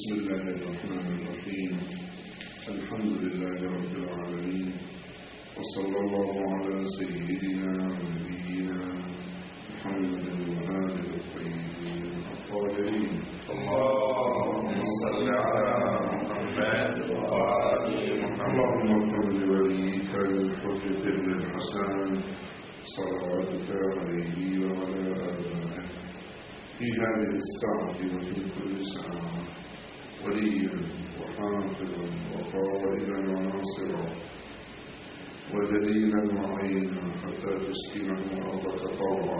بسم الله الرحمن الرحيم. الحمد لله رب العالمين، وصلى الله على سيدنا ونبينا محمد وآله الطيبين الطاهرين. اللهم صل على محمد وآل محمد. اللهم اغفر لوليك الحجة بن الحسن صلواتك عليه وعلى آبائه في هذه الساعة وفي كل ساعة، وليا وحافظا وقائدا وناصرا ودليلا وعينا، حتى تسكنه أرضك طوعا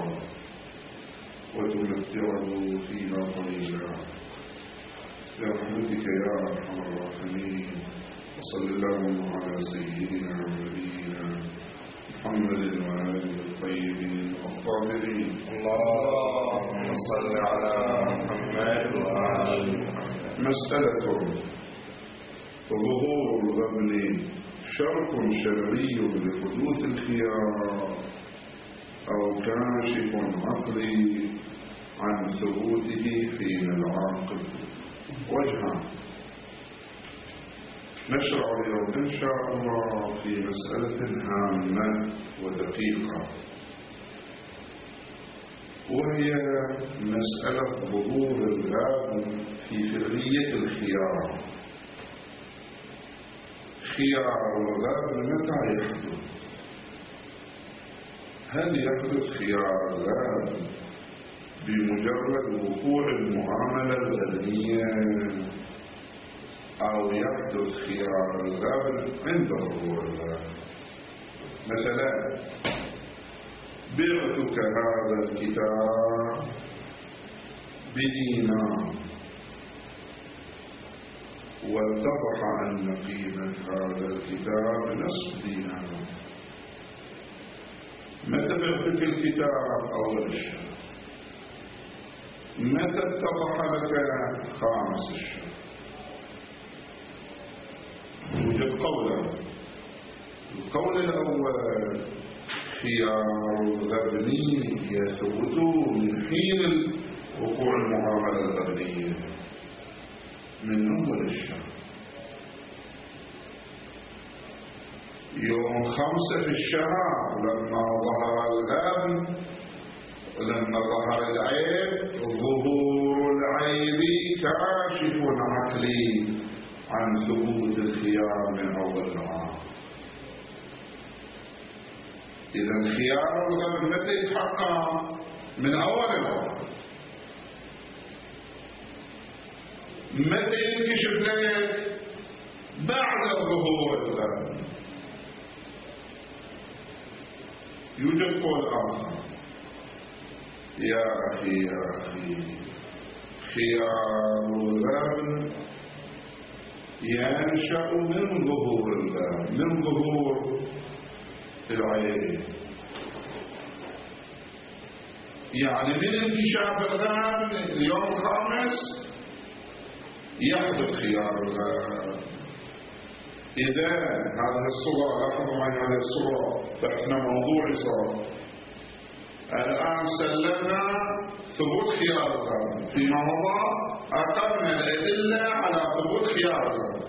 وتمتعه فيها طويلا برحمتك يا أرحم الراحمين. وصل اللهم على سيدنا ونبينا محمد وآله الطيبين الطاهرين. اللهم صل على محمد وآل محمد. مسألة: ظهور الغبن شرط شرعي لحدوث الخيار أو كاشف عقلي عن ثبوته حين العاقل؟ وجهان. نشرع اليوم إن شاء الله في مسألة هامة ودقيقة، وهي مسألة ظهور الغبن في فعلية الخيار. خيار الغبن متى يحدث؟ هل يحدث خيار الغبن بمجرد وقوع المعاملة الغبنية، أو يحدث خيار الغبن عند ظهور الغبن؟ مثلا بعتك هذا الكتاب بدينار، واتضح أن قيمة هذا الكتاب نصف دينار. متى بعتك الكتاب؟ أول الشهر. متى اتضح لك؟ خامس الشهر. يوجد قولان. القول الأول: خيار الغبني يثبت من حين وقوع المعاملة الغبنية، من أول الشهر. يوم 5 في الشهر لما ظهر الغبن، لما ظهر العيب، ظهور العيب كاشف عقلي عن ثبوت الخيار من أول العام. إذا خيار الغبن متى يتحقق؟ من أول الوقت. متى ينكشف لك؟ بعد ظهور الغبن. يوجد قول آخر: يا أخي خيار الغبن ينشأ من ظهور الغبن، من ظهور العين، يعني من انكشاف الغبن اليوم 5 يحدث خيار الغبن. إذا هذه الصورة، لاحظوا معي هذه الصورة، بحثنا موضوعي صار. الآن سلمنا ثبوت خيار الغبن، فيما مضى أقمنا الأدلة على ثبوت خيار الغبن.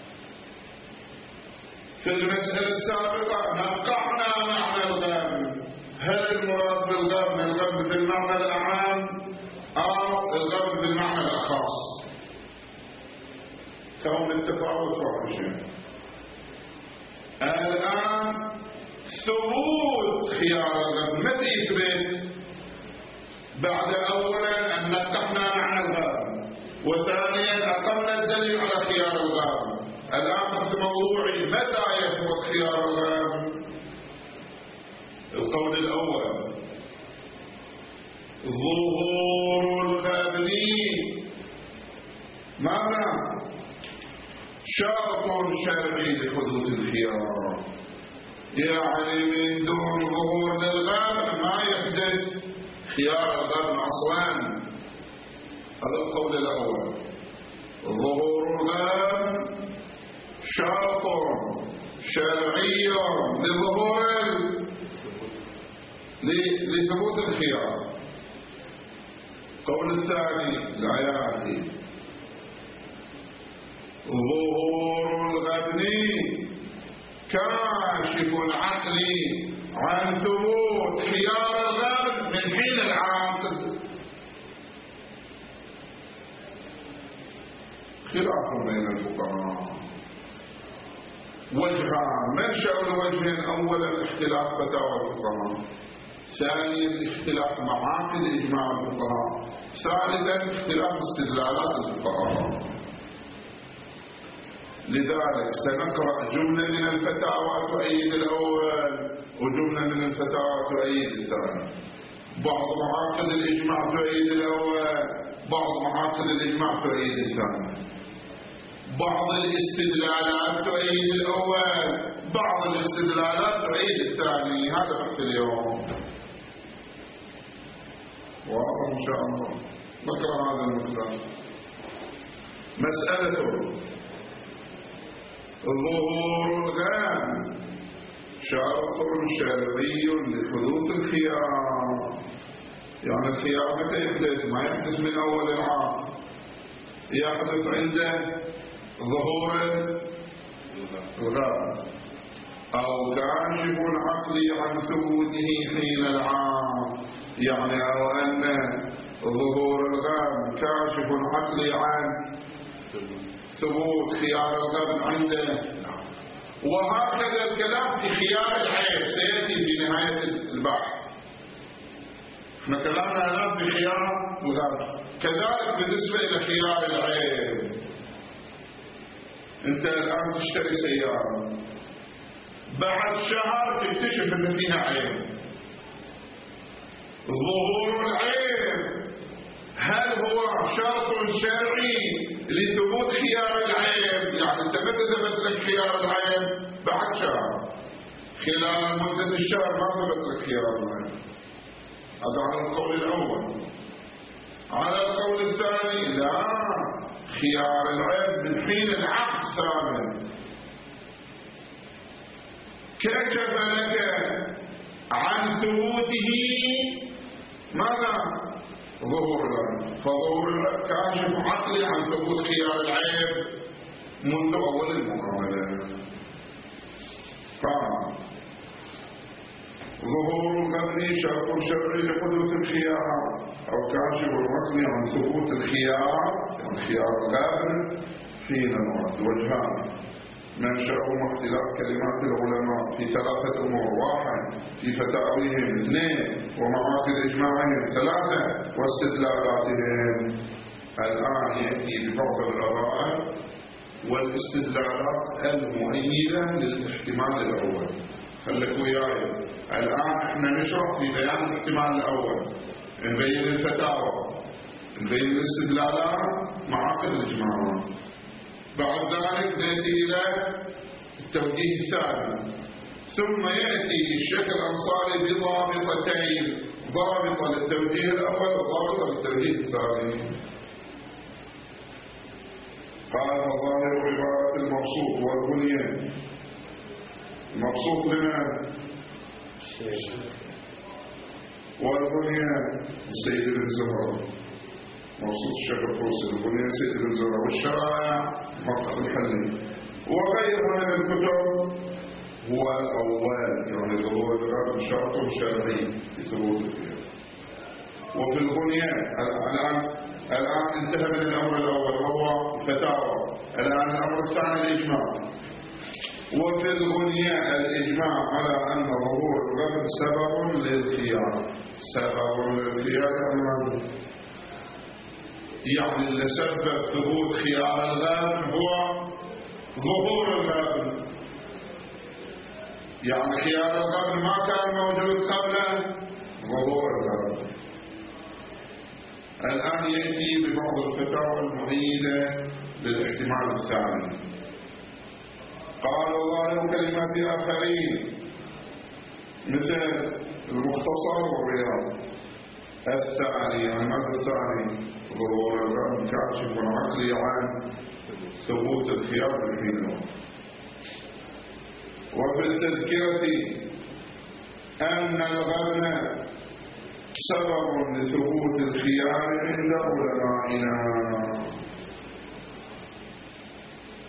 في المسألة السابقة نقحنا معنى الغبن. هل المراد بالغبن الغبن بالمعنى الأعام أو الغبن بالمعنى الأخص؟ كون التفاوت واضح. الآن ثبوت خيار الغبن متى يثبت؟ بعد أولا أن نقحنا معنى الغبن، وثانيا أقمنا الدليل على خيار الغبن. الآن بحث موضوعي: متى يثبت خيار الغبن؟ القول الأول: ظهور الغبن ماذا؟ شرط شرعي لحدوث الخيار، يعني من دون ظهور للغبن ما يحدث خيار الغبن أصلا. هذا القول الأول: ظهور الغبن شرط شرعي لثبوت الخيار. القول الثاني: لا يا أخي، ظهور الغبن كاشف العقل عن ثبوت خيار الغبن من حين العقد. خلاف بين الفقهاء. وجهان، منشأ الوجهين: أولا اختلاف فتاوى الفقهاء، ثانيا اختلاف معاقد إجماع الفقهاء، ثالثا اختلاف استدلالات الفقهاء. لذلك سنقرأ جملة من الفتاوى تؤيد الأول وجملة من الفتاوى تؤيد الثاني. بعض معاقد الإجماع تؤيد الأول، بعض معاقد الإجماع تؤيد الثاني. بعض الاستدلالات تؤيد الأول، بعض الاستدلالات تؤيد الثاني. هذا بحث اليوم. واضح إن شاء الله. نقرأ هذا المقدار. مسألة ظهور الغبن شرط شرعي لحدوث الخيار. يعني الخيار متى يحدث؟ ما يحدث من أول العام، يحدث عند ظهور الغبن أو كاشف عقلي عن ثبوته حين العام. يعني أو أن ظهور الغبن كاشف عقلي عن ثبوت خيار الغبن عنده. وهكذا الكلام في خيار العيب سيأتي في نهاية البحث. احنا كلامنا الآن في خيار الغبن، كذلك بالنسبة إلى خيار العيب. انت الآن تشتري سيارة، بعد شهر تكتشف ان فيها عيب. ظهور العيب هل هو شرط شرعي لثبوت خيار العيب؟ يعني انت متى ثبت لك خيار العيب؟ بعد شهر. خلال مدة الشهر ما ثبت لك خيار العيب. هذا على القول الأول. على القول الثاني لا، خيار العيب من حين العقد ثابت. كشف لك عن ثبوته ماذا؟ ظهور العيب. فظهور العيب كاشف عقلي عن ثبوت خيار العيب منذ أول المعاملة. قال ظهور الغبن شرط شرعي لحدوث الخيار أو كاشف العقل عن ثبوت الخيار، يعني خيار الغبن حين الوعد. وجهان منشأهما اختلاف كلمات العلماء في ثلاثة أمور: واحد في فتاويهم، اثنين ومعاقد إجماعهم، ثلاثة واستدلالاتهم. الآن يأتي ببعض الآراء والاستدلالات المؤيدة للاحتمال الأول. خليك وياي، الآن احنا نشرح في بيان الاحتمال الأول، نبين الفتاوى، نبين الاستدلالات، معاقد الإجماع. بعد ذلك نأتي إلى التوجيه الثاني، ثم يأتي الشيخ الأنصاري بضابطتين: ضابطة للتوجيه الأول وضابطة للتوجيه الثاني. قال: فظاهر عبارة المبسوط والبنيان. المبسوط لمن؟ والبنيان السيد بن زهرة، مبسوط الشيخ الطوسي، البنيان السيد بن زهرة، والشرائع مقطع الحلي، وغيرها من الكتب. هو الأول، يعني ظهور الغبن شرط شرعي لثبوت الخيار. وفي البنيان الآن انتهى من الأمر الأول وهو الفتاوى، الآن الأمر الثاني الإجماع. وفي البنيان الإجماع على أن ظهور الغبن سبب للخيار. سبب للخيار يعني اللي سبب ثبوت خيار الغبن هو ظهور الغبن. يعني خيار الغبن ما كان موجود قبل ظهور الغبن. الآن يأتي ببعض الفتاوى المؤيدة للاحتمال الثاني. قال: ظاهر كلمات آخرين مثل المختصر والرياض. الثاني، يعني ماذا الثاني؟ ظهور الغبن كاشف عقلي عن ثبوت الخيار بالحين. وفي التذكرة أن الغبن سبب لثبوت الخيار عند علمائنا.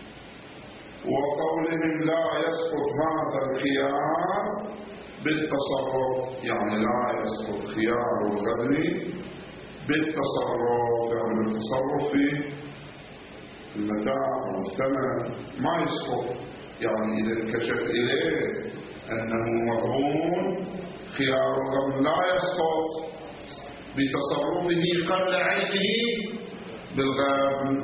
وقولهم لا يسقط هذا الخيار بالتصرف، يعني لا يسقط خيار الغبن بالتصرف، يعني بالتصرف في المتاع أو الثمن ما يسقط. يعني إذا انكشف إليه أنه مغبون خيار الغبن لا يسقط بتصرفه قبل عينه بالغبن.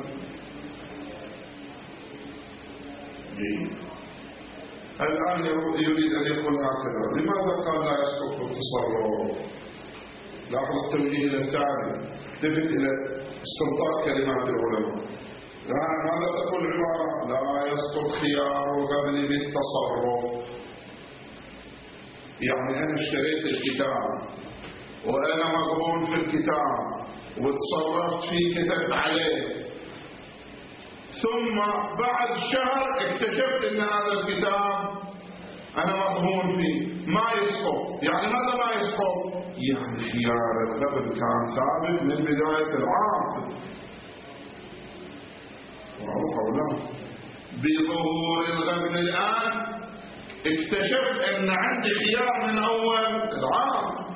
الآن يريد أن يقول هكذا، لماذا قال لا يسقط بالتصرف؟ لاحظ التوجيه إلى الثاني، لفت إلى استنطاق كلمات العلماء. ماذا تقول العبارة؟ لا يسقط خيار الغبن بالتصرف. يعني أنا اشتريت الكتاب وأنا مغبون في الكتاب وتصرفت فيه، كتبت عليه، ثم بعد شهر اكتشفت ان هذا الكتاب انا مغبون فيه، ما يسقط. يعني ماذا ما يسقط؟ يعني خيار الغبن كان ثابت من بداية العام. واضح او لا؟ بظهور الغبن الان اكتشفت ان عندي خيار من اول العام.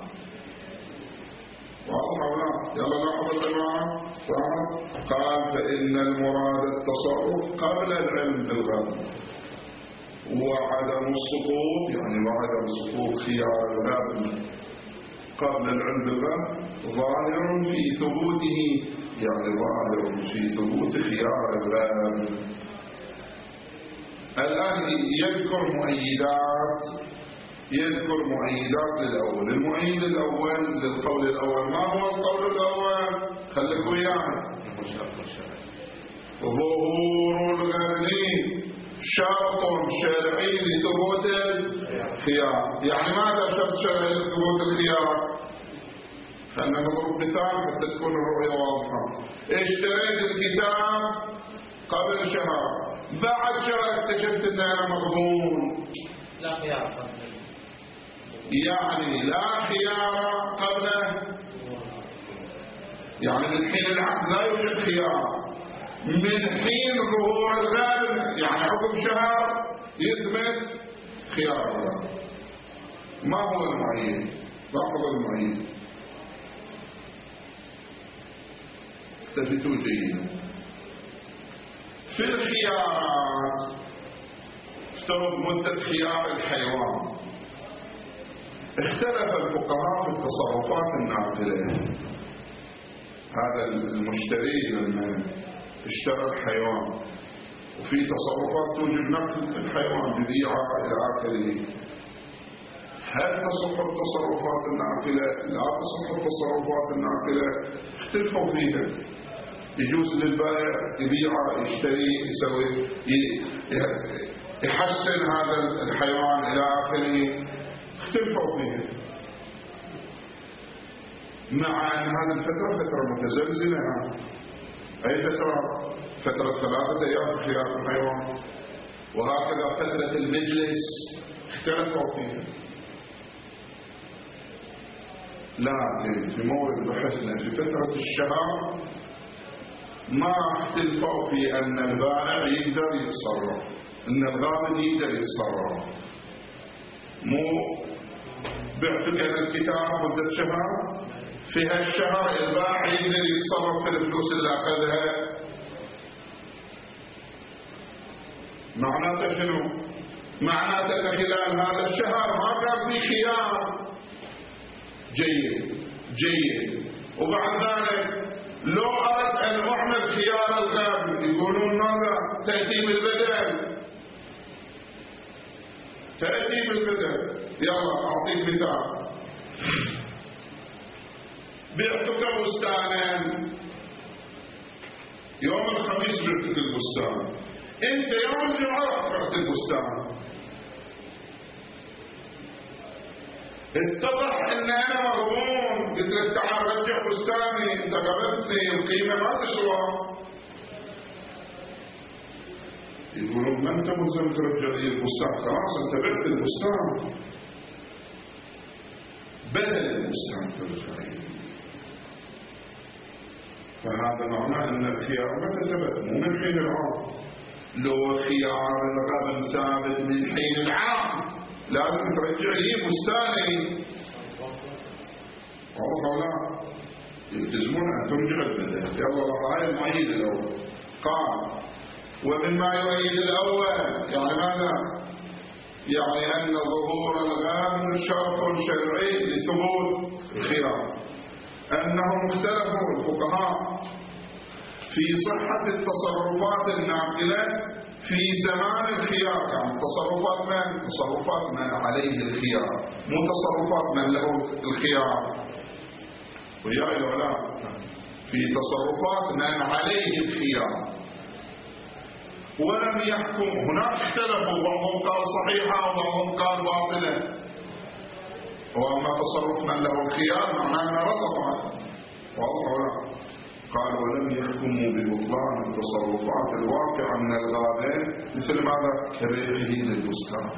واضح او لا؟ يلا لاحظ العبارة. قال فإن المراد التصرف قبل العلم بالغبن، وعدم السقوط يعني وعدم سقوط خيار الغبن قبل العلم بالغبن ظاهر في ثبوته، يعني ظاهر في ثبوت خيار الغبن. الآن يذكر مؤيدات للأول. المؤيد الأول للقول الأول، ما هو القول الأول؟ خليك ويانا. ظهور الغبن شرط شرعي لثبوت الخيار. يعني ماذا شرط شرعي لثبوت الخيار؟ خلينا نضرب مثال حتى تكون الرؤية واضحة. اشتريت الكتاب قبل شهر، بعد شهر اكتشفت ان انا مغبون. لا خيار قبل، يعني لا خيار قبله، يعني من حين العقد لا يوجد خيار، من حين ظهور الغبن يعني حكم شهر يثبت خيار الغبن. ما هو المعين؟ لاحظوا المعين، التفتوا جيدا. في الخيارات افترض مدة خيار الحيوان، اختلف الفقهاء في التصرفات الناقلة. هذا المشتري لما اشترى الحيوان وفي تصرفات توجب نقل الحيوان ببيعة إلى آخره، هل تصح التصرفات الناقلة؟ لا تصح التصرفات الناقلة، اختلفوا فيها. يجوز للبائع يبيعه، يشتري، يسوي، يحسن هذا الحيوان إلى آخره، اختلفوا فيها. مع أن هذه الفترة فترة متزلزلة. أي فترة؟ فترة 3 أيام في خيار الحيوان، وهكذا فترة المجلس اختلفوا فيها. لكن في مورد بحثنا في فترة الشهر ما اختلفوا في أن البائع يقدر يتصرف، أن الغابن يقدر يتصرف. مو بعتك هذا الكتاب مدة شهر، في هالشهر البائع يقدر يتصرف في الفلوس اللي أخذها. معناته شنو؟ معناته خلال هذا الشهر ما كان في خيار. جيد. وبعد ذلك لو أردت أن أعمل خيار الغابن يقولون ماذا؟ تأتي بالبدل. يلا أعطيك مثال. بعتك بستانا يوم الخميس، بعتك البستان، انت يوم الجمعة بعت البستان، اتضح ان انا مغبون، قلت لك تعال رجع بستاني، انت قبلتني، القيمة ما تسوى. يقولون ما انت ملزم ترجع لي البستان، خلاص انت بعت البستان، بدل البستان ترجع لي. فهذا معناه ان الخيار متى ثبت؟ مو من حين العام. لو خيار الغبن ثابت من حين العام لازم ترجع لي بستاني. واضح أو لا؟ يلتزمون أن ترجع البدن. يلا هاي المؤيد الأول. قال ومما يؤيد الأول يعني ماذا؟ يعني أن ظهور الغابن شرط شرعي لثبوت الخيار. أنهم اختلفوا الفقهاء في صحة التصرفات الناقلة في زمان الخيار. يعني تصرفات من؟ تصرفات من عليه الخيار، مو تصرفات من له الخيار. ويا العلماء في تصرفات من عليه الخيار ولم يحكم. هناك اختلفوا، بعضهم قال صحيحة وبعضهم قال باطلة. وأما تصرف من له الخيار معناه أنه رضى. واضح ولا؟ قال ولم يحكموا ببطلان التصرفات الواقعة من الغابين مثل ماذا؟ كبيعه للبستان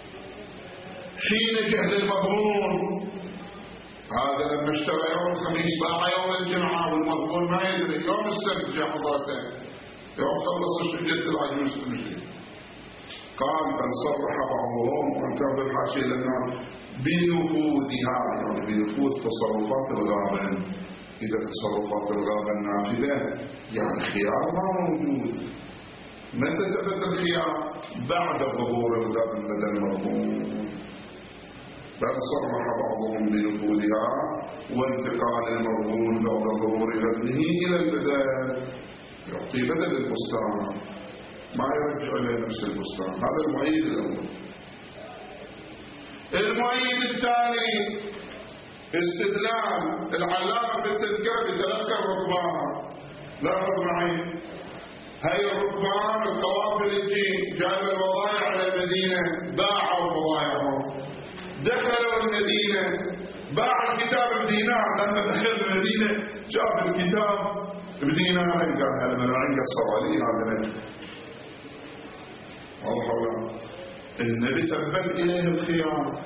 حين جهل المغبون. هذا لما اشترى يوم الخميس باع يوم الجمعة والمغبون ما يدري، يوم السبت جاء حضرته، يوم خلص شجرة العجوز تمشي. قال بل صرح بعضهم وكان بالحاشية لنا بنفوذها، يعني بنفوذ تصرفات الغابن. إذا تصرفات الغابن نافذة يعني خيار ما موجود. متى ثبت الخيار؟ بعد ظهور الغابن لدى المغبون. بل صرح بعضهم بنفوذها وانتقال المغبون بعد ظهور غبنه إلى البدن، يعطي بدل البستان، ما يرجع إلى نفس البستان. هذا المؤيد الأول. المؤيد الثاني استدلال العلامة في التذكرة بتلقى الركبان. لاحظ معي، هاي الركبان القوافل الجي جايب البضائع على المدينة، باعوا بضائعهم، دخلوا المدينة، باع الكتاب بدينار. لما دخل المدينة جاب الكتاب بدينار، قال هذا من عند الصوالين هذا. واضح ولا؟ النبي ثبت إليه الخيار.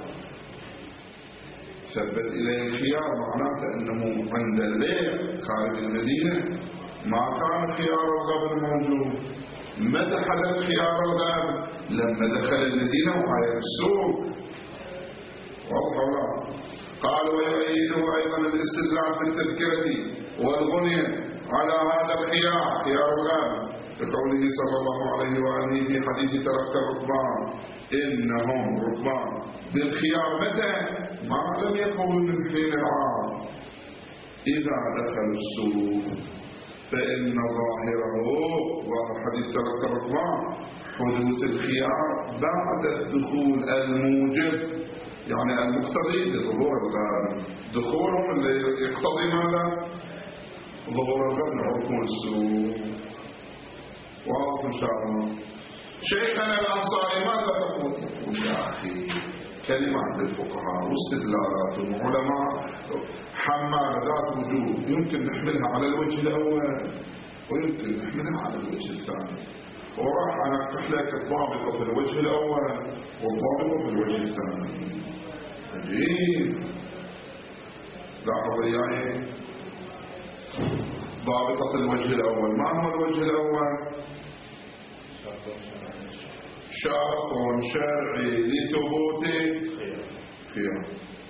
ثبت إليه الخيار معناته أنه عند البيع خارج المدينة ما كان خيار الغبن موجود. متى حدث خيار الغبن؟ لما دخل المدينة وعير السوق. واضح ولا؟ قال ويؤيده أيضا الاستدلال في التذكرة والغنية على هذا الخيار، خيار الغبن، بقوله صلى الله عليه وآله في حديث تلقى الركبان إنهم ركبان بالخيار. متى؟ ما لم يكن من حين العام. إذا دخلوا السوق فإن ظاهره، ظاهر حديث تلقى الركبان، حدوث الخيار بعد الدخول الموجب، يعني المقتضي لظهور الغبن. دخولهم اللي يقتضي ماذا؟ ظهور الغبن وحكم السوق. واضح إن شاء الله. شيخنا الأنصاري ماذا تقول؟ يقول يا أخي كلمات الفقهاء واستدلالات العلماء حمالة ذات وجوه، يمكن نحملها على الوجه الأول ويمكن نحملها على الوجه الثاني. وراح أنقح لك الضابطة في الوجه الأول والضابطة في الوجه الثاني. عجيب. لاحظ إياي ضابطة الوجه الأول. ما هو الوجه الأول؟ شرط شرعي لثبوت خيار.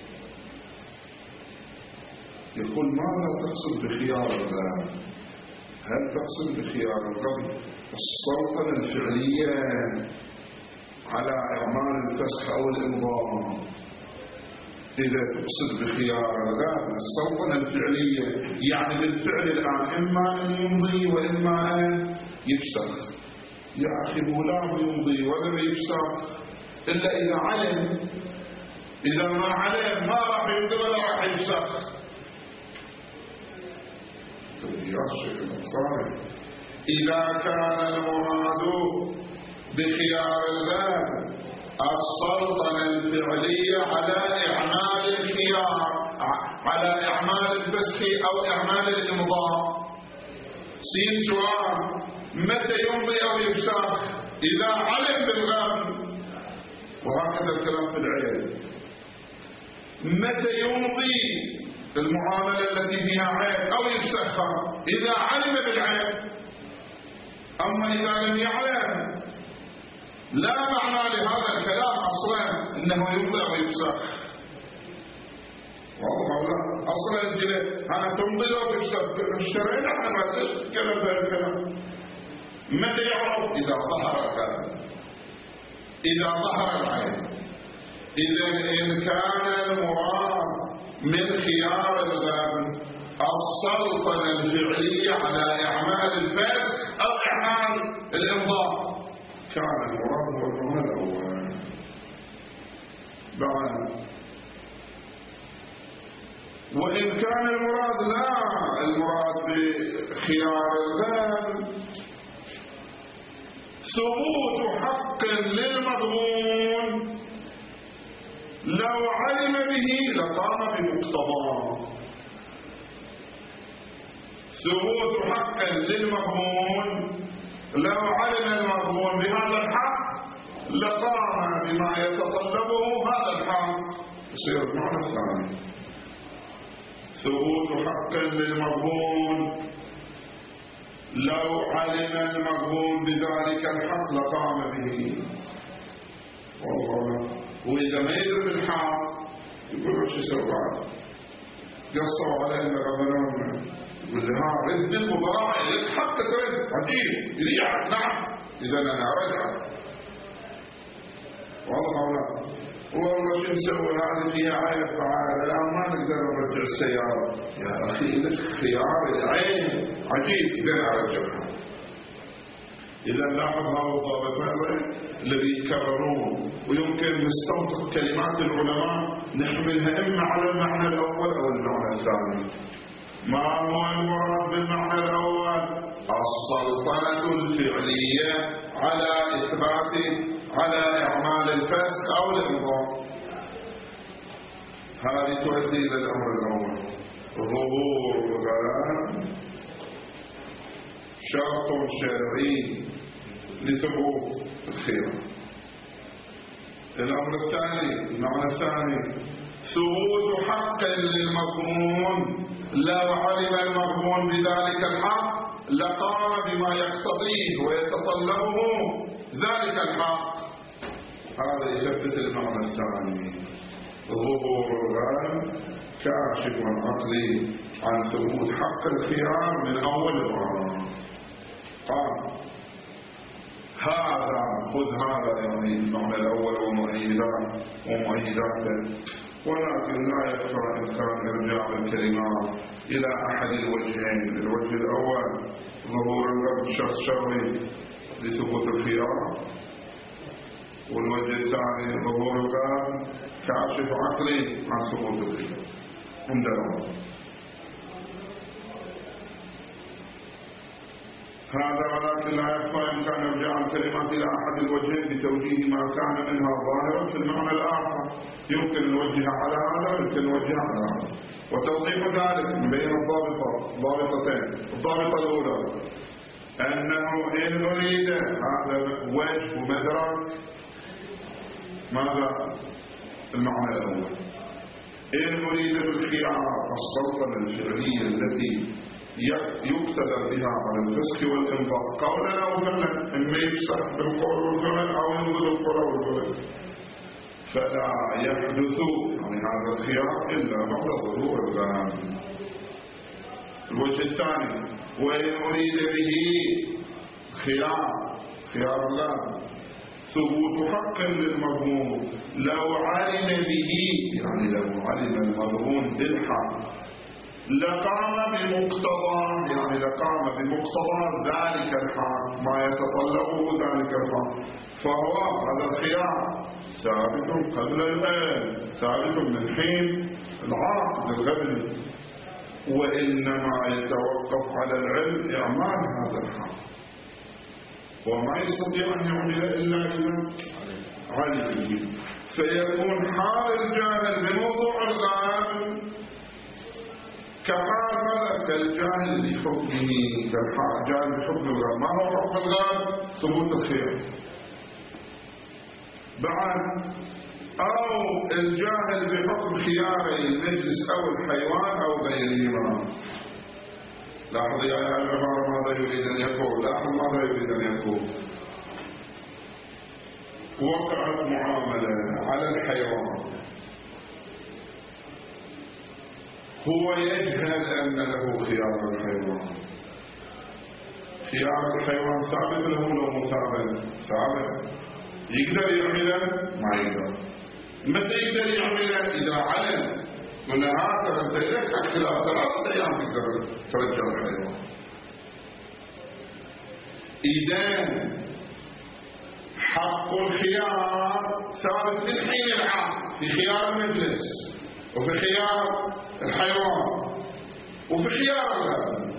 يقول ماذا تقصد بخيار الغبن؟ هل تقصد بخيار الغبن السلطنة الفعلية على إعمال الفسخ أو الإمضاء؟ إذا تقصد بخيار الغبن السلطنة الفعلية يعني بالفعل الآن إما أن يمضي وإما أن يفسخ. يا أخي لا يمضي ولا يفسخ إلا إذا علم. إذا ما علم ما راح يمضي ولا راح يفسخ. يا شيخ الأنصاري إذا كان المراد بخيار الغبن السلطنة الفعلية على إعمال الخيار، على إعمال الفسخ أو إعمال الإمضاء، سين سؤال متى يمضي أو يفسخ؟ إذا علم بالغبن. وهكذا الكلام في العين. متى يمضي المعاملة التي فيها عيب أو يفسخها؟ إذا علم بالعيب. أما إذا لم يعلم لا معنى لهذا الكلام أصلا أنه يمضي أو يفسخ. واضح ولا أصلا أنا تمضي لو تفسخ الشرعين احنا ما نتكلم بهذا الكلام. متى يعرف؟ إذا ظهر الكلام، إذا ظهر العين. إذا إن كان المراد من خيار الغابن السلطنة الفعلية على إعمال الفسخ أو إعمال الإمضاء، كان المراد هو المعنى الأول. بعد وإن كان المراد لا، المراد بخيار الغابن ثبوت حق للمضمون لو علم به لقام بمقتضاه. ثبوت حق للمضمون لو علم المضمون بهذا الحق لقام بما يتطلبه هذا الحق. يصير المعنى الثاني ثبوت حق للمضمون لو علم المضمون بذلك الحق لقام به. والله وإذا ما يدري بالحق يقول وش يسوي بعد؟ قصوا علينا غبنونا، يقول لها رد البضاعة لك حق ترد. عجيب يريعك. نعم إذا أنا أرجع. واضح ولا؟ والله شو نسوي هذه فيها عيب فعال، لا ما نقدر نرجع السيارة. يا أخي لك خيار العين. عجيب إذا أرجعها. إذا لاحظ هذا الضابط هذا الذي يكررون، ويمكن نستنطق كلمات العلماء نحملها إما على المعنى الأول أو المعنى الثاني. ما هو المراد بالمعنى الأول؟ السلطنة الفعلية على إثبات على إعمال الفسخ أو الإمضاء. هذه تؤدي إلى الأمر الأول. ظهور الغلام شرط شرعي لثبوت الخيار. الأمر الثاني، المعنى الثاني ثبوت حق للمضمون لو علم المضمون بذلك الحق لقام بما يقتضيه ويتطلبه ذلك الحق. هذا يثبت المعنى الثاني. ظهور الغالب كاشف عقلي عن ثبوت حق الخيار من أول الأمر. قال هذا خذ هذا يعني المعنى الأول ومؤيداته، ولكن لا يخفى إمكان إرجاع الكلمات إلى أحد الوجهين. الوجه الأول ظهور القبض شرط شرعي لثبوت الخيار، والوجه الثاني ظهور القبض كاشف عقلي عن ثبوت الخيار. عندنا هذا، ولكن لا يخفى إمكان إرجاع الكلمات إلى أحد الوجهين بتوجيه ما كان منها ظاهرا في المعنى الآخر. يمكن نوجهها على هذا ويمكن نوجهها على هذا. وتوضيح ذلك من بين ضابطتين. الضابطة الأولى أنه إن أريد هذا وجه ومدرك. ماذا المعنى الأول؟ إن أريد بالخيار السلطنة الفعلية التي يقتدر بها على الفسخ والإمضاء قولا أو فعلا، إما يفسخ بالقول والفعل أو ينظر القول والفعل، فلا يحدث يعني هذا الخيار إلا بعد ظهور الغالب. الوجه الثاني وإن أريد به خيار الغالب ثبوت حق للمضمون لو علم به، يعني لو علم المضمون بالحق لقام بمقتضى، يعني لقام بمقتضى ذلك الحق ما يتطلبه ذلك الحق، فهو هذا الخيار ثابت قبل الآن، ثابت من حين العقد الغبن، وإنما يتوقف على العلم إعمال هذا الحق، وما يستطيع أن يعمل إلا إذا علم. فيكون حال الجاهل بموضوع الغاب كحال ماذا؟ كالجاهل بحكمه، كالجاهل بحكم الغاب. ما هو حكم الغاب؟ ثبوت الخير. بعد أو الجاهل بحكم خياري المجلس أو الحيوان أو غيرهما. لاحظ يا العبارة ماذا يريد أن يقول، لاحظ ماذا يريد أن يقول. وقعت معاملة على الحيوان، هو يجهل أن له خيار الحيوان. خيار الحيوان ثابت له لو مو ثابت؟ ثابت. يقدر يعمله؟ ما يقدر. متى يقدر يعمله؟ إذا علم قلنا هذا أنت لك حق خلال 3 أيام تقدر ترجع الحيوان. إذا حق الخيار ثابت من حين العام في خيار المجلس وفي خيار الحيوان وفي خيار الغاب.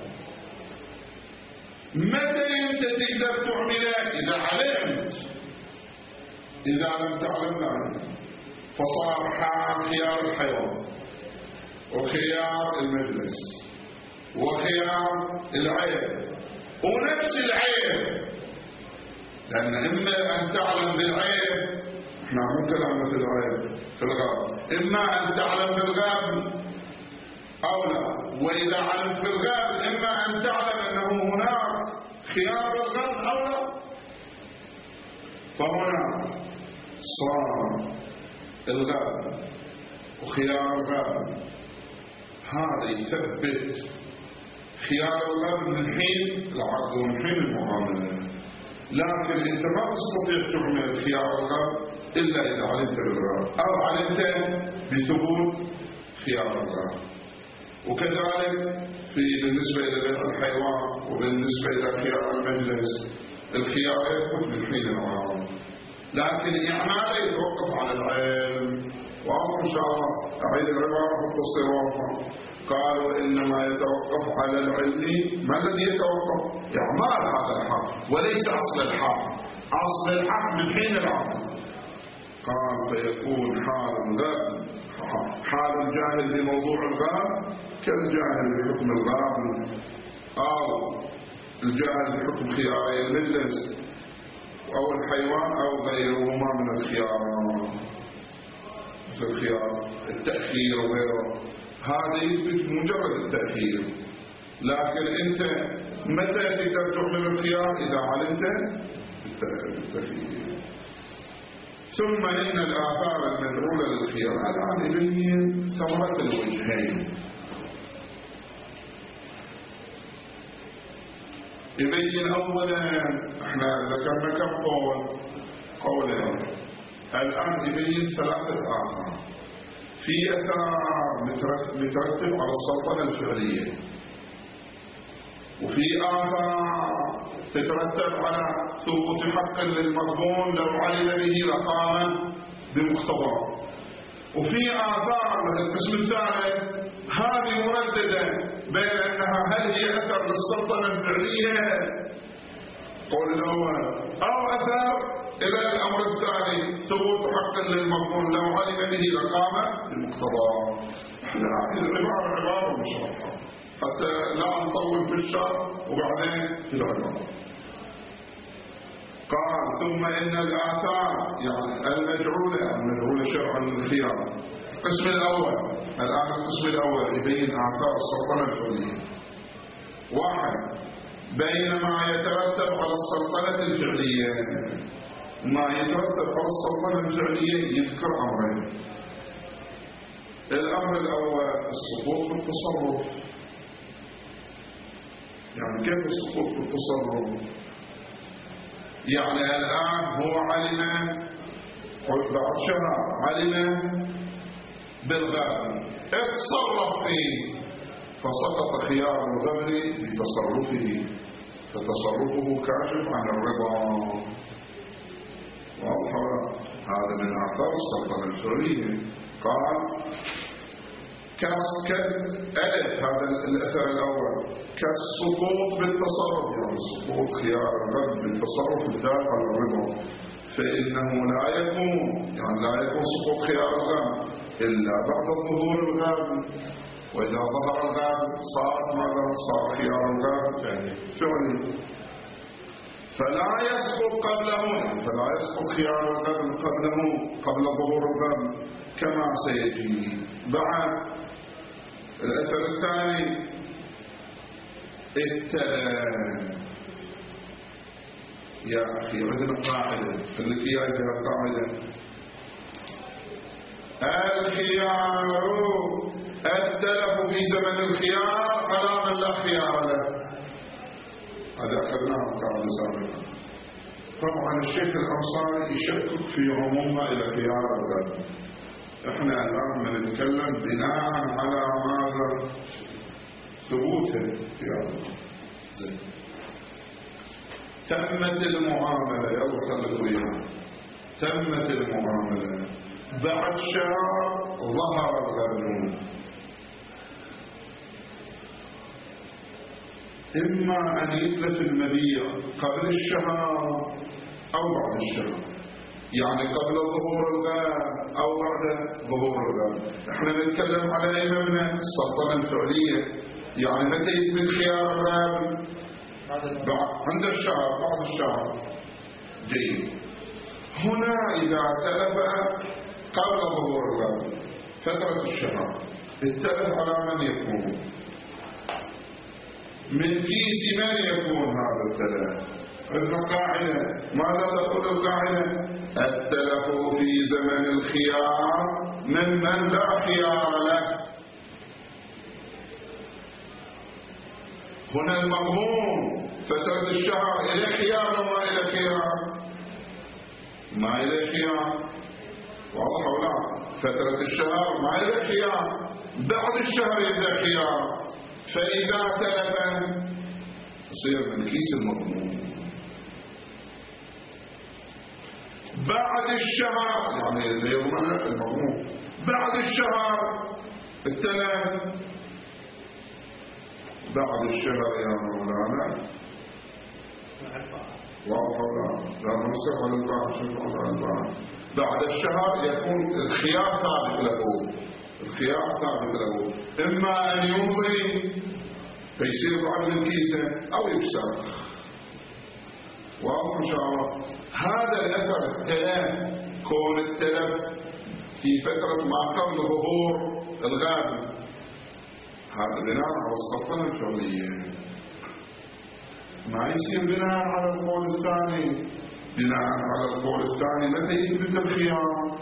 متى أنت تقدر تعمله؟ إذا علمت. إذا لم تعلم لا. فصار حال خيار الحيوان وخيار المجلس وخيار العيب ونفس العيب، لأن إما أن تعلم بالعيب، إحنا مو كلامنا في العيب في الغاب، إما أن تعلم بالغاب أو لا. وإذا علمت بالغاب إما أن تعلم أنه هناك خيار الغاب أو لا. فهنا صار الغاب وخيار الغاب هذا يثبت خيار الغاب من حين العقد ومن حين المعاملة. لكن أنت ما تستطيع تعمل خيار الغاب إلا إذا علمت بالغاب أو علمت بثبوت خيار الغاب. وكذلك بالنسبة إلى الحيوان وبالنسبة إلى خيار المجلس، الخيار يثبت من حين المعاملة، لكن إعماله يتوقف على العلم. وأمر إن شاء الله أعيد العبارة بالتصير واضحة. قالوا إنما يتوقف على العلم. ما الذي يتوقف؟ إعمال هذا الحق وليس أصل الحق. أصل الحق من حين العقد. قال فيكون حال الغاب، حال الجاهل بموضوع الغاب كالجاهل بحكم الغاب أو الجاهل بحكم خياري المجلس أو الحيوان أو غيرهما من الخيارات، مثل خيار التأخير وغيره. هذا يثبت مجرد التأخير. لكن أنت متى تقدر تعمل الخيار؟ إذا علمت بالتأخير. ثم إن الآثار المدعولة للخيار الآن يبين ثمرة الوجهين. يبين أولا احنا ذكرنا كم قولين، الآن يبين 3 آثار. في آثار مترتب على السلطنة الفعلية، وفي آثار تترتب على ثبوت حق للمضمون لو علم به لقام بمقتضاه، وفي آثار القسم الثالث هذه مرددة بين أنها هل هي أثر للسلطنة الفعلية قول الأول أو أثر إلى الأمر الثاني ثبوت حق للمضمون لو علم به لقام بمقتضاه. احنا هذه العبارة عبارة مشرحة حتى لا نطول في الشرح وبعدين في العبارة. قال ثم إن الآثار يعني المدعولة شرعا للخيار. القسم الأول الآن القسم الأول يبين آثار السلطنة الفعلية. 1 بين ما يترتب على السلطنة الفعلية. ما يترتب على السلطنة الفعلية يذكر أمرين. الأمر الأول السقوط بالتصرف. يعني كيف السقوط بالتصرف؟ يعني الآن هو علم بعد شهر علم بالغبن اتصرف فيه فسقط خيار الغبن بتصرفه، فتصرفه كاشف عن الرضا. واضح؟ هذا من آثار السلطنة الفعلية. قال كألف هذا الأثر الأول كالسقوط بالتصرف، يعني سقوط خيار الغبن بالتصرف الدافع على الرضا، فإنه لا يكون سقوط خيار الغبن إلا بعد ظهور الغبن. وإذا ظهر الغبن صار خيار الغبن فعلي، فلا يسقط خيار الغبن قبل ظهور الغبن كما سيجي. بعد الأثر الثاني التلف. يا أخي عندنا قاعدة خليك إياها القاعدة: الخيار التلف في زمن الخيار على من لا خيار له. هذا أخذناه قاعدة سابقا. طبعا الشيخ الأنصاري يشكك في عمومها إلى خيار الغد. احنا الآن بنتكلم بناء على ماذا؟ ثبوته خيار الغد. تمت المعاملة، يلا خليكم وياها، تمت المعاملة، بعد شهر ظهر الغبن، إما أن يتلف المبيع قبل الشهر أو بعد الشهر، يعني قبل ظهور الغبن أو بعد ظهور الغبن. احنا نتكلم على أي مبنى؟ السلطنة الفعلية. يعني متى يثبت خيار الغبن؟ عند الشهر، بعد الشهر. جيد. هنا إذا تلف قبل ظهور الغبن فترة الشهر، التلف على من يكون؟ من كيس من يكون هذا التلف؟ عندنا قاعدة، ماذا تقول القاعدة؟ التلف في زمن الخيار ممن لا خيار له. هنا المضمون فترة الشهر إلى خيار وما إلى خيار؟ ما إلى خيار، واضح أو لا؟ فترة الشهر ما إلى خيار، بعد الشهر يبدأ خيار. فإذا تلف يصير من كيس المضمون. بعد الشهر يعني اللي يضمن المضمون، بعد الشهر التلف، بعد الشهر يا مولانا واضح أو لا؟ لا نمسك على البعض. بعد الشهر يكون الخيار ثابت له، الخيار ثابت له، إما أن يمضي فيصير بعد الكيسة أو يفسخ. واضح إن شاء الله؟ هذا الأثر التلف، كون التلف في فترة ما قبل ظهور الغابن، هذا بناء على السلطنة الفعلية، ما يصير بناء على القول الثاني. بناء على القول الثاني متى يثبت الخيار؟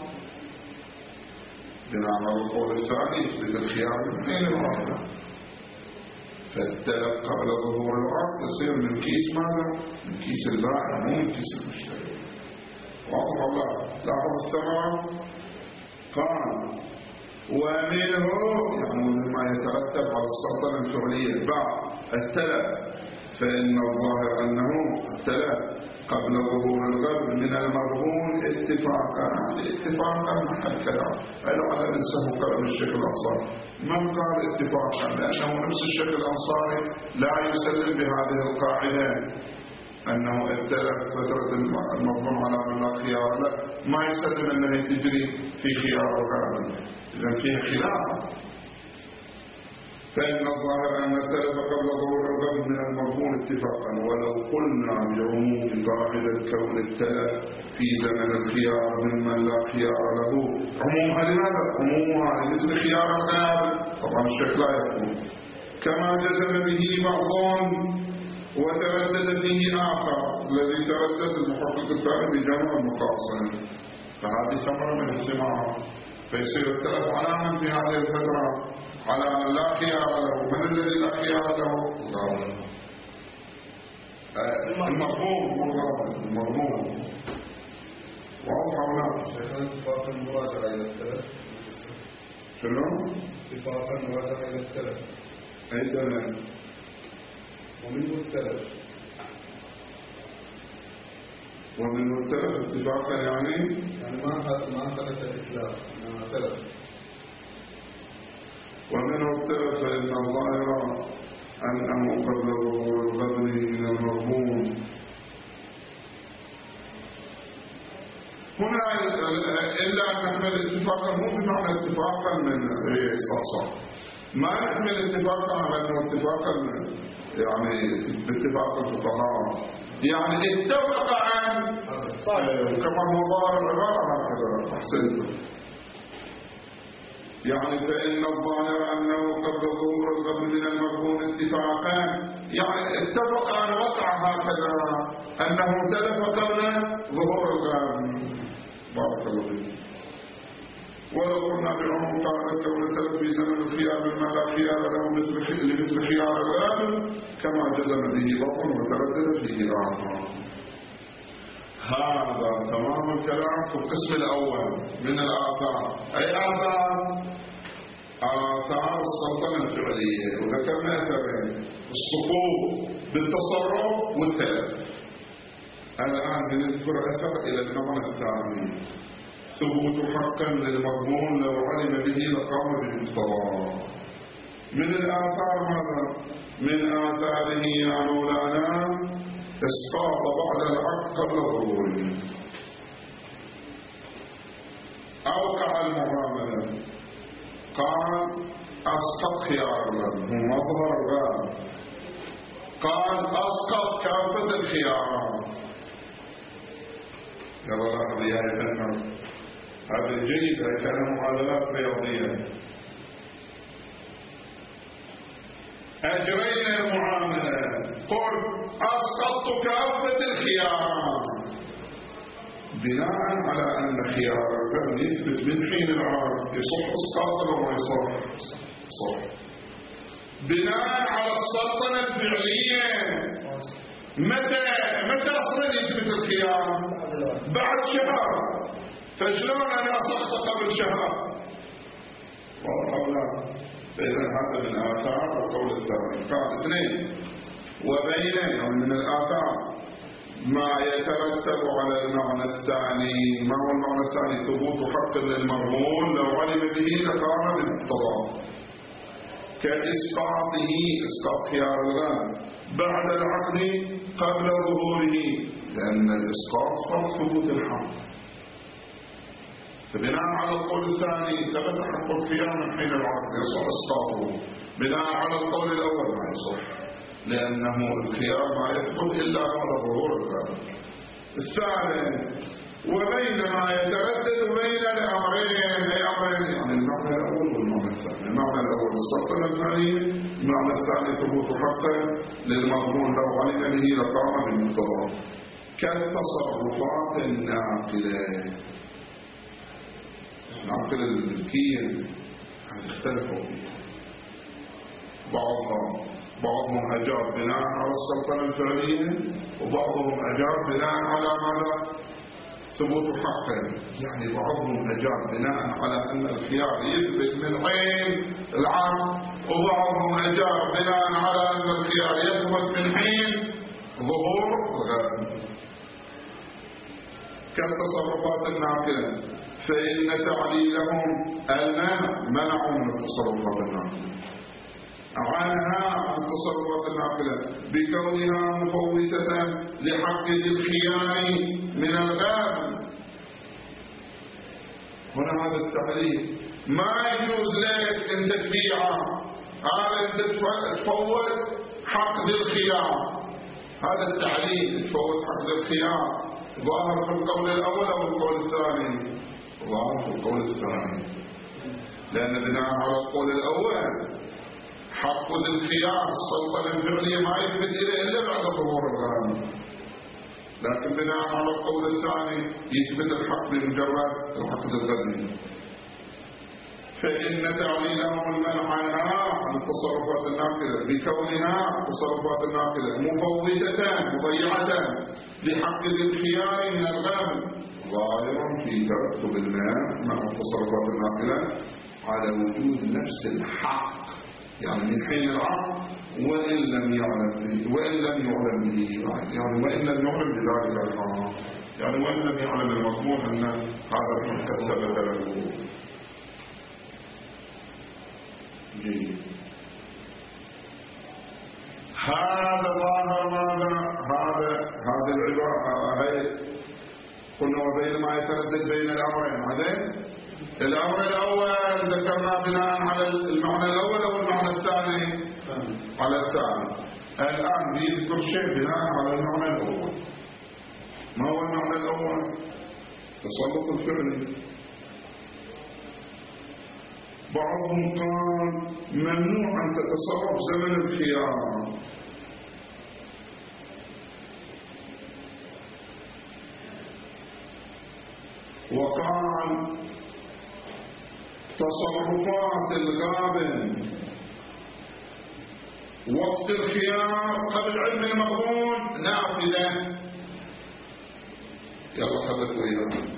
بناء على القول الثاني يثبت الخيار من حين العقد. فالتلف قبل ظهور العقد يصير من كيس ماذا؟ من كيس البائع مو من كيس المشتري. واضح الله؟ لاحظ الثمرة. قال ومنه يعني مما يترتب على السلطنة الفعلية بعد التلف، فإن الظاهر أنه التلف قبل ظهور الغبن من المرهون اتفاقا. هذه اتفاقا محل كلام، قالوا على نفسه كلام الشيخ الأنصاري. من قال اتفاقا؟ لأنه نفس الشيخ الأنصاري لا يسلم بهذه القاعدة أنه التلف فترة المرهون على من لا خيار له، ما يسلم أنها تجري في خيار الغبن، إذن فيه خلاف. فإن الظاهر أن التلف قبل ظهور الغبن من المرهون اتفاقا، ولو قلنا بعموم قاعدة كون التلف في زمن الخيار ممن لا خيار له، عمومها لماذا؟ عمومها لمثل خيار الغابن، طبعا الشيخ لا يكون، كما جزم به بعض وتردد فيه آخر، الذي تردد المحقق الثاني بجمع المقاصد. فهذه ثمرة من الثمار. فيصير التلف على من في هذه الفترة؟ على من لا خيار له. من الذي لا خيار له؟ المضمون. المضمون واضح أو لا؟ شيخنا اتفاق المراجعة إلى التلف. شنو؟ اتفاق المراجعة إلى التلف. أي تلف؟ ومنه التلف. ومنه التلف اتفاقا يعني ما حدث إتلاف، إنما تلف. ومنه التلف فإن الظاهر أنه قبل ظهور الغبن من المضمون. هنا إلا أن نحمل اتفاقا مو بمعنى اتفاقا من صح ما نحمل اتفاقا على أنه اتفاقا يعني باتفاق الفقهاء، يعني اتفق عن كما هو ظاهر العبارة هكذا. أحسنتم. يعني فإن الظاهر أنه قبل ظهور الغبن من المفهوم اتفاقا يعني اتفق أن وقع هكذا أنه تلف قبل ظهور الغام. بارك الله فيك. ولو قلنا بعموم قاعدة كون التلف في زمن الخيار ما لا خيار له لمثل خيار الغام كما جزم به بطن وتردد فيه آخر. هذا تمام الكلام في القسم الأول من الآثار. أي آثار؟ آثار السلطنة الفعلية، وذكرنا أثرين: السقوط بالتصرف والتلف. الآن بنذكر أثر إلى المعنى الثاني: ثبوت حقا للمضمون لو علم به لقام بالمقتضى. من الآثار ماذا؟ من آثاره يا مولانا اسقاط بعد العقد قبل ظهوره. أوقع المعاملة، قال أسقط خيار الغد، هو مظهر غاب، قال أسقط كافة الخيارات. يلا لاحظ يا ابن، هذا جيد، كانت معادلات رياضية. أجرينا المعاملة، قل أسقطت كافة الخيارات، بناء على أن خيار الغد يثبت من حين العقد. يصح إسقاطه وما يصح؟ صح. بناء على السلطنة الفعلية، متى أصلا يثبت الخيار؟ بعد شهر. فشلون أنا أسقط قبل شهر؟ واضح أو لا؟ فإذا هذا من آثار القول الثاني. قال اثنين: وبين يعني من الآثار ما يترتب على المعنى الثاني. ما هو المعنى الثاني؟ ثبوت حق للمرهون لو علم به لقام بالمقتضى، كإسقاطه، إسقاط خيار الغد بعد العقد قبل ظهوره، لأن الإسقاط فرض ثبوت الحق. فبناء على القول الثاني ثبت حق الخيار من حين العقد، يصح إسقاطه. بناء على القول الأول ما يصح، لأنه الخيار ما يدخل إلا بعد ظهور الغد. الثالث: وبين ما يتردد بين الأمرين. أي أمرين؟ يعني المعنى الأول والمعنى الثاني. المعنى الأول السلطنة المالية، المعنى الثاني ثبوت حقا للمضمون لو علم به لقام بالمقتضى، كالتصرفات الناقلة. الناقلة الملكية هذه اختلفوا فيها، بعضهم أجاب بناء على السلطنة الفعلية، وبعضهم أجاب بناء على ماذا؟ ثبوت حقا. يعني بعضهم أجاب بناء على أن الخيار يثبت من حين العقد، وبعضهم أجاب بناء على أن الخيار يثبت من حين ظهور الغد. كالتصرفات الناقلة، فإن تعليلهم منعوا من التصرفات الناقلة، عنها عن التصرفات الناقلة بكونها مفوتة لحق ذي الخيار من الغاب. هنا هذا التعليل ما يجوز لك أن تبيعه، هذا أنت تفوت حق ذي الخيار. هذا التعليل تفوت حق ذي الخيار ظاهر في القول الأول أو القول الثاني؟ ظاهر في القول الثاني، لأن بناء على القول الأول حق ذي الخيار السلطنة الفعلية ما يثبت إليه إلا بعد ظهور الغام، لكن بناء على القول الثاني يثبت الحق بمجرد العقد الغدي. فإن تعليلهم المنع عنها عن التصرفات الناقلة بكونها التصرفات الناقلة مفوتة مضيعة لحق ذي الخيار من الغام ظاهر في ترتب الماء مع التصرفات الناقلة على وجود نفس الحق، يعني من حين العقد وإن لم يعلم به، وإن لم يعلم به، يعني وإن لم يعلم بذلك الحق، يعني وإن لم يعلم المضمون أن هذا الحق ثبت له. جيد. هذا ظاهر ماذا؟ هذه العبارة هي قلنا وبين ما يتردد بين الأمرين. بعدين الأمر الأول ذكرنا بناء على المعنى الأول أو المعنى الثاني؟ على الثاني. الآن بيذكر شيء بناء على المعنى الأول. ما هو المعنى الأول؟ تسلط الفعل. بعضهم قال ممنوع أن تتصرف زمن الخيار، وقال تصرفات الغابن وقت الخيار قبل علم المغبون نافذة. يلا خذت وياه.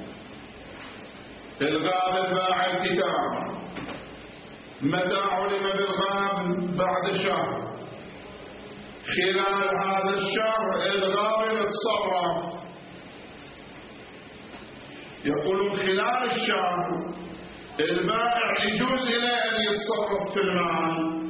الغابن باع الكتاب، متى علم بالغابن؟ بعد شهر. خلال هذا الشهر الغابن اتصرف. يقولون خلال الشهر البائع يجوز له أن يتصرف في المال،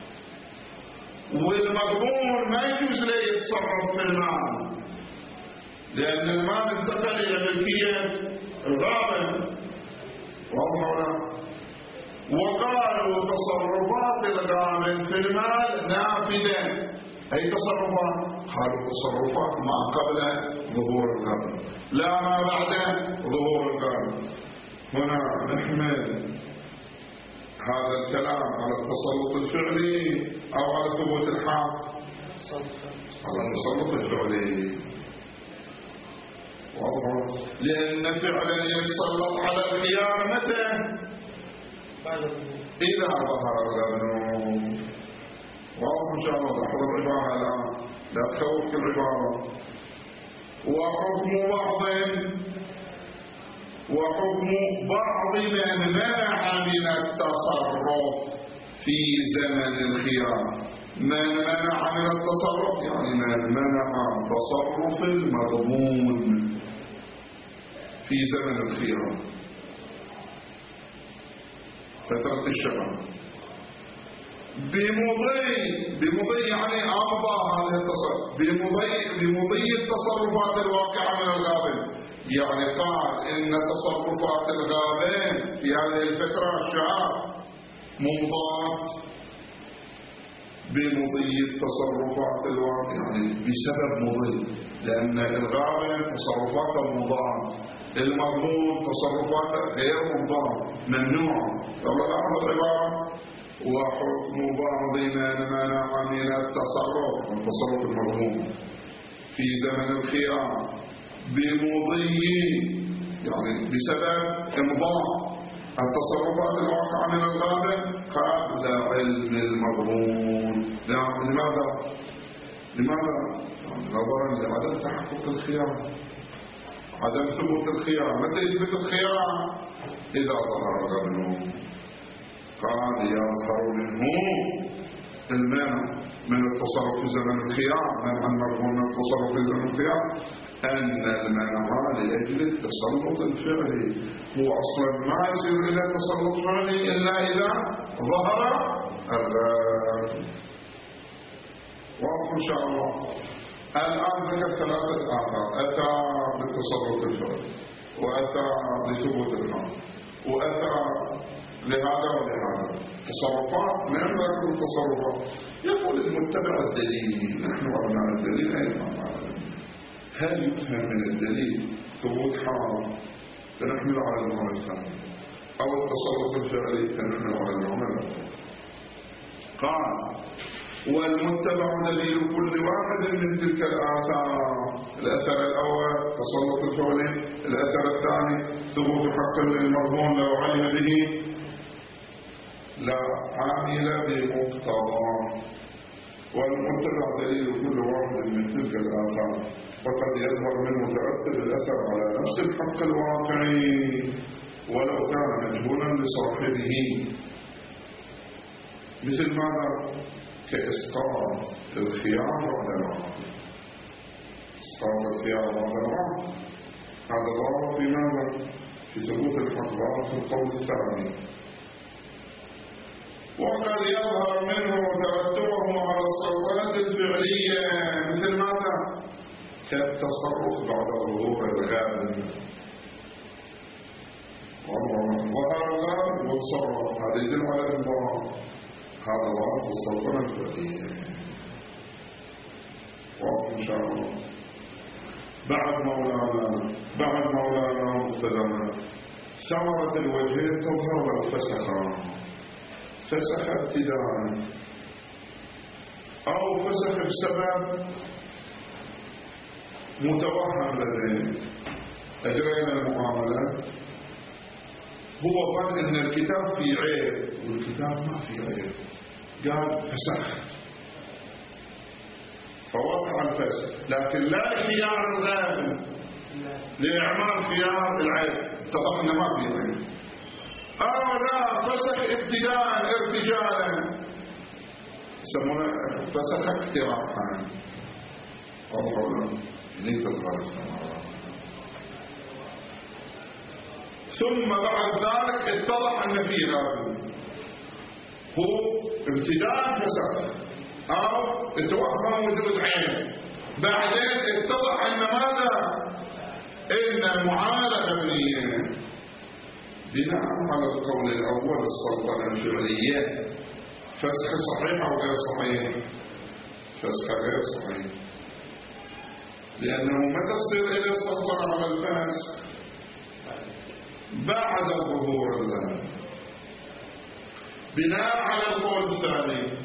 والمغبون ما يجوز له يتصرف في المال، لأن المال انتقل إلى ملكية الغابن. واضح ولا؟ وقالوا تصرفات الغابن في المال نافذة. أي تصرفات؟ قالوا تصرفات ما قبل ظهور الغابن لا ما بعد ظهور الغابن. هنا نحمل هذا الكلام على التسلط الفعلي أو على ثبوت الحق؟ على التسلط الفعلي. واضح؟ لأن فعلا يتسلط على الخيار متى؟ إذا ظهر الغبن. واضح إن شاء الله. لاحظ العبارة الآن، لا تخوف العبارة. وحكم بعض من منع من التصرف في زمن الخيار. من منع من التصرف يعني من منع تصرف المضمون في زمن الخيار، فترة الشباب. بمضي يعني أمضى هذا التصرف، بمضي التصرفات الواقعة من الغابن. يعني قال إن تصرفات الغابن في هذه الفترة الشهر ممضات بمضي التصرفات الواقعة، يعني بسبب مضي، لأن الغابن تصرفاته مضاة، المضمون تصرفاته غير مضاة ممنوعة. لو لاحظ العبارة وحكم بعض من منع من التصرف المضمون في زمن الخيار بمضي يعني بسبب امضاء التصرفات الواقعة من الغابن قبل علم المضمون. لماذا؟ يعني نظرا لعدم تحقق الخيار، عدم ثبوت الخيار. متى يثبت الخيار؟ إذا ظهر الغبن. قال يظهر منه المانع من التصرف في زمن الخيار، منع المضمون من التصرف في زمن الخيار، أن المنع لأجل التسلط الفعلي. هو أصلا ما يصير إلى تسلط فعلي إلا إذا ظهر الغاب. واضح إن شاء الله. الآن ذكر ثلاثة آثار: أتى بالتسلط الفعلي، وأتى لثبوت المال، وأتى لهذا ولهذا. تصرفات من ذكر التصرفات. يقول المتبع الدليل، نحن علماء الدليل أيضا. هل يفهم من الدليل ثبوت حال فنحمل على النوع الثاني، أو التسلط الفعلي فنحمل على النوع الأول؟ قال والمتبع دليل كل واحد من تلك الآثار. الأثر الأول تسلط الفعلي، الأثر الثاني ثبوت حق للمضمون لو علم به لا عامل بمقتضى. والمتبع دليل كل واحد من تلك الآثار، وقد يظهر منه ترتب الأثر على نفس الحق الواقعي ولو كان مجهولا لصاحبه. مثل ماذا؟ كإسقاط الخيار بعد العقد. إسقاط الخيار بعد العقد هذا ظاهر في ماذا؟ في ثبوت الحق، ظاهر في القول الثاني. وقد يظهر منه ترتبه على السلطنة الفعلية. مثل ماذا؟ كالتصرف بعد ظهور الغابن. ظهر الغابن وتصرف، هذا يدل على الإمضاء، هذا ظاهر في السلطنة الفعلية. واضح إن شاء الله. بعد مولانا مقتدرنا ثمرة الوجهين تظهر له فسخ ابتداء أو فسخ بسبب متوهم لديه. أجرينا المعاملة، هو ظن أن الكتاب فيه عيب والكتاب ما فيه عيب، قال فسخت فوقع الفسخ، لكن لا لخيار الغابن، لإعمال خيار العيب، اتضح أنه ما فيه عيب. لا فسخ ابتداء ارتجالا، يسمونه فسخ اقتراحا أو حولا تظهر الثمرات. ثم بعد ذلك اتضح أن فيه غابن، هو ابتداء فسخ أو اتوهم وجود عين، بعدين اتضح أن ماذا؟ إن المعاملة غبنية. بناء على القول الأول السلطنة الفعلية فسخ صحيح أو غير صحيح؟ فسخ غير صحيح، لأنه متى تصير إلى السلطنة على الفسخ؟ بعد ظهور الله. بناء على القول الثاني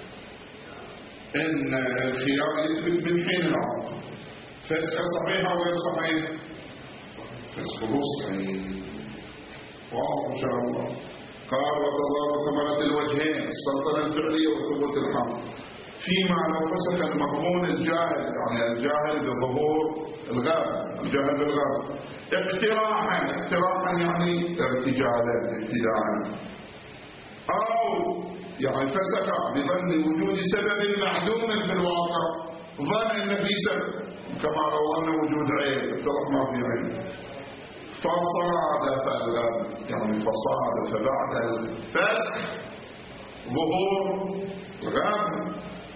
إن الخيار يثبت من حين العقد، فسخ صحيح أو غير صحيح؟ فسخه صحيح. واضح إن شاء الله. قال وتظاهر ثمرة الوجهين السلطنة الفعلية وثبوت الحمل، فيما لو فسخ المغبون الجاهل، يعني الجاهل بظهور الغاب، الجاهل بالغاب، اقتراحا يعني ارتجالا ابتداء، أو يعني فسخ بظن وجود سبب معدوم في الواقع، ظن أن في سبب كما لو ظن وجود عين، اتضح ما في عين، فصادف الغب، يعني فصادف بعد الفسخ ظهور الغب،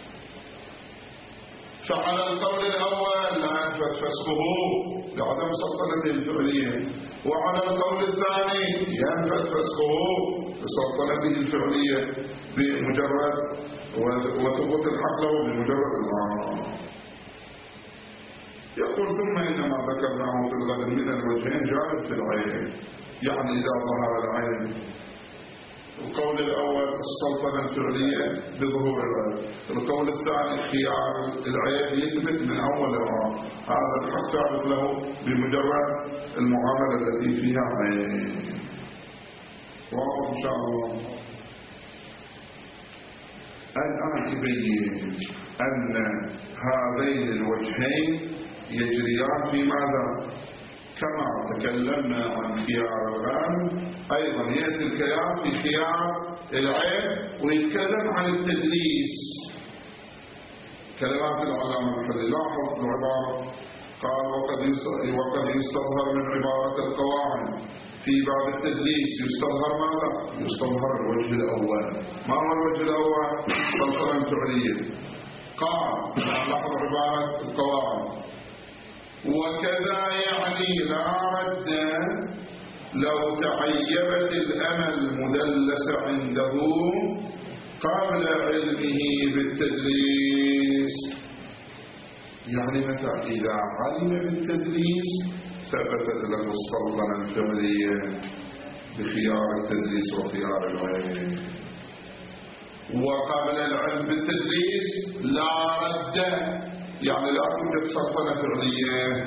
فعلى القول الأول لا ينفذ فسخه لعدم سلطنته الفعلية، وعلى القول الثاني ينفذ فسخه لسلطنته الفعلية بمجرد وثبوت الحق له بمجرد الغرام. يقول ثم إنما ذكرناه في الغد من الوجهين جانب في العين، يعني إذا ظهر العين. القول الأول السلطنة الفعلية بظهور العين، القول الثاني خيار العين يثبت من أول الغرام، هذا الحق ثابت له بمجرد المعاملة التي فيها عين. واضح إن شاء الله. الآن يبين أن هذين الوجهين يجريان في ماذا؟ كما تكلمنا عن خيار الغام، أيضا يأتي الكلام في خيار العين، ويتكلم عن التدليس. كلمات العلامة الحديث لاحظ العبارة، قال وقد يستظهر من عبارة القواعد في باب التدليس يستظهر ماذا؟ يستظهر الوجه الأول. ما هو الوجه الأول؟ السلطنة الفعلية. قال لاحظ عبارة القواعد وكذا يعني لا رد لو تعيبت الأمة المدلس عنده قبل علمه بالتدليس. يعني متى؟ إذا علم بالتدليس ثبتت له السلطنة الفعلية بخيار التدليس وخيار العين، وقبل العلم بالتدليس لا رد، يعني لا توجد سلطنة فعلية.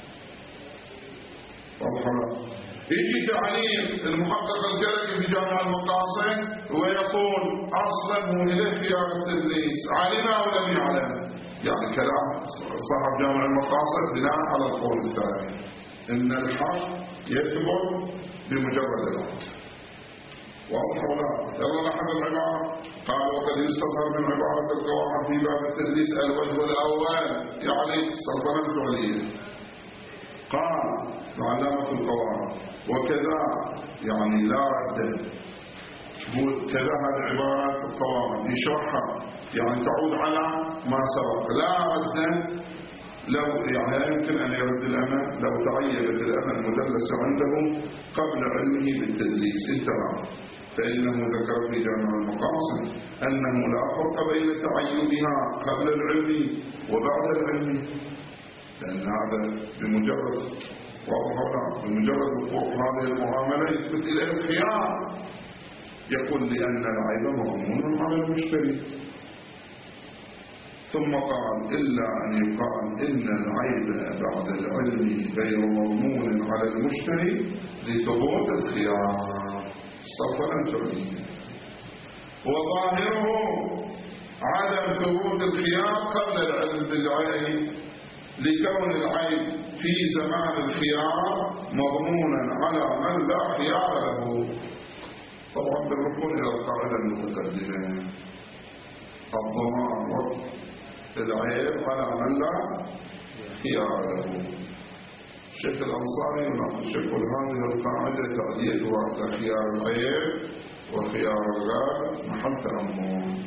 واضح؟ يجي تعليم المحقق الجركي في جامع المقاصد ويقول اصلا هو اليه خيار التدليس، علم او لم يعلم؟ يعني كلام صاحب جامع المقاصد بناء على القول الثاني ان الحق يثبت بمجرد العقد. واضح ولا؟ يلا لاحظ العبارة، قال وقد يستظهر من عبارة القواعد في باب التدليس الوجه الأول يعني السلطنة الفعلية. قال علامة القواعد وكذا يعني لا رد، كذا هذه عبارة القواعد يشرحها يعني تعود على ما سبق. لا رد لو يعني لا يمكن أن يرد الأمة لو تعيبت الأمة المدلسة عنده قبل علمه بالتدليس، انتهى. فإنه ذكر في جامع المقاصد أنه لا فرق بين تعيبها قبل العلم وبعد العلم، لأن هذا بمجرد بمجرد وقوع هذه المعاملة يثبت إليه الخيار. يقول لأن العيب مضمون على المشتري، ثم قال إلا أن يقال إن العيب بعد العلم غير مضمون على المشتري لثبوت الخيار السلطنة الفعلية، وظاهره عدم ثبوت الخيار قبل العلم بالعيب لكون العيب في زمان الخيار مضمونا على من لا خيار له. طبعا بالركون إلى القاعدة المتقدمة، الضمان والعيب على من لا خيار له. الشيخ الأنصاري يناقش يقول هذه القاعدة تأديتها إلى خيار العيب وخيار الغاب محل تأمل،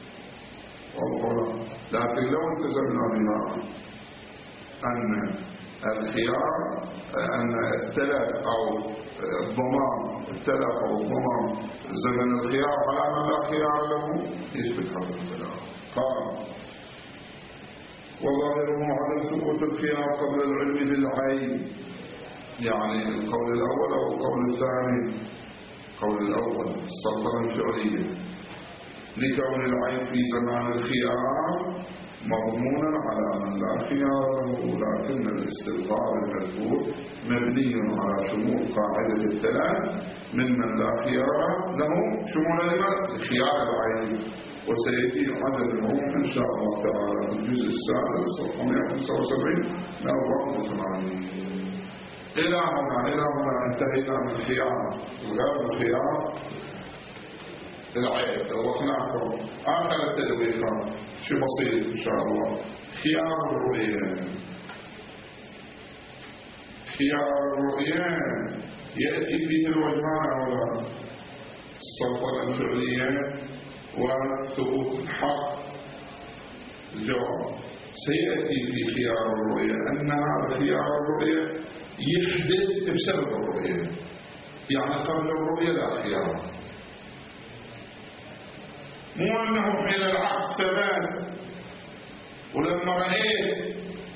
لكن لو التزمنا بها أن الخيار أن التلف أو الضمان التلف أو الضمان زمن الخيار على من لا خيار له يثبت هذا الكلام. قال وظاهره عدم ثبوت الخيار قبل العلم بالعيب، يعني القول الأول أو القول الثاني. القول الأول السلطنة الفعلية لكون العيب في زمان الخيار مضمونا على من لا خيار له، لكن الاستظهار المذكور مبني على شمول قاعدة التلف ممن لا خيار له شمول خيار العيب، وسيأتي عددهم إن شاء الله تعالى في الجزء السادس صفحة 179 من 84. إلى هنا انتهينا من خيار الغاب وخيار العيب. وقناكم آخر التدويرات شيء بسيط إن شاء الله. خيار الرؤية، خيار الرؤية يأتي فيه الوجهان أولا السلطنة الفعلية وثبوت الحق. الجواب سيأتي في خيار الرؤية أن هذا خيار الرؤية يحدث بسبب الرؤية، يعني قبل الرؤية لا خيار، مو أنه حين العقد ثبات ولما رأيت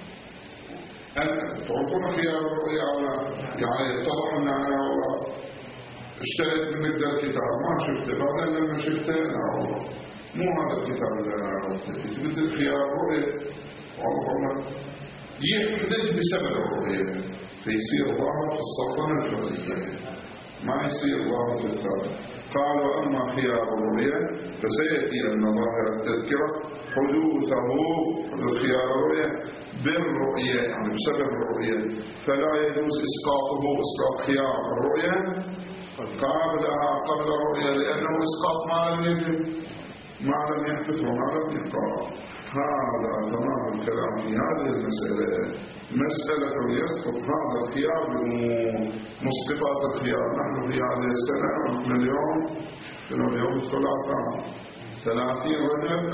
تعرفون خيار الرؤية أو لا، يعني يتضح أن أنا والله اشتريت منك ذا الكتاب ما شفته، بعدين لما شفته لا والله مو هذا الكتاب اللي أنا أردته. يثبت الخيار الرؤية والله يحدث بسبب الرؤية، فيصير ظاهر في السلطنة الفعلية ما يصير ظاهر في الثابت. قالوا أما خيار الرؤية فسيأتي أن ظاهر التذكرة حدوثه حدوث خيار الرؤية بالرؤية، يعني بسبب الرؤية، فلا يجوز إسقاطه إسقاط خيار الرؤية قبل الرؤية، لأنه إسقاط ما لم يجب، ما لم يحدث وما لم يقع. هذا تمام الكلام في هذه المسألة. مسألة يسقط هذا الخيار بأمور مسقطات الخيار. نحن في هذه السنة ونحن اليوم الثلاثاء 30 رجب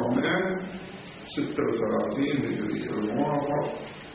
1436 هجرية الموافق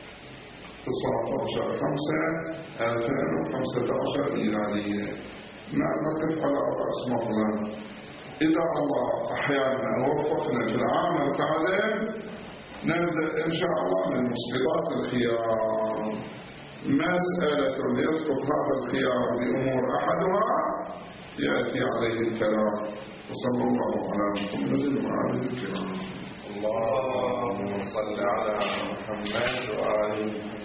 19/5/2015 ميلادية. نقف على رأس مطلب. إذا الله أحيانا وفقنا في العام القادم نبدأ إن شاء الله من مسقطات الخيار. مسألة يسقط هذا الخيار بأمور أحدها يأتي عليه الكلام. وصلى الله على محمد وآله الكرام. اللهم صل على محمد وآله